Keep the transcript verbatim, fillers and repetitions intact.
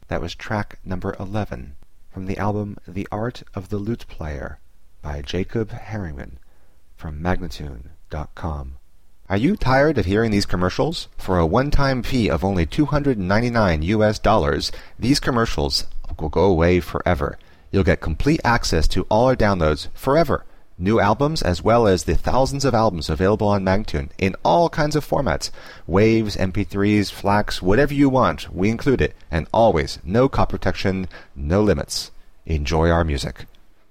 That was track number eleven from the album The Art of the Lute Player by Jacob Herringman from Magnatune dot com. Are you tired of hearing these commercials? For a one-time fee of only two hundred ninety-nine U S dollars, these commercials will go away forever. You'll get complete access to all our downloads forever. New albums as well as the thousands of albums available on Magnatune in all kinds of formats. Waves, M P threes, FLACs, whatever you want, we include it. And always, no copy protection, no limits. Enjoy our music.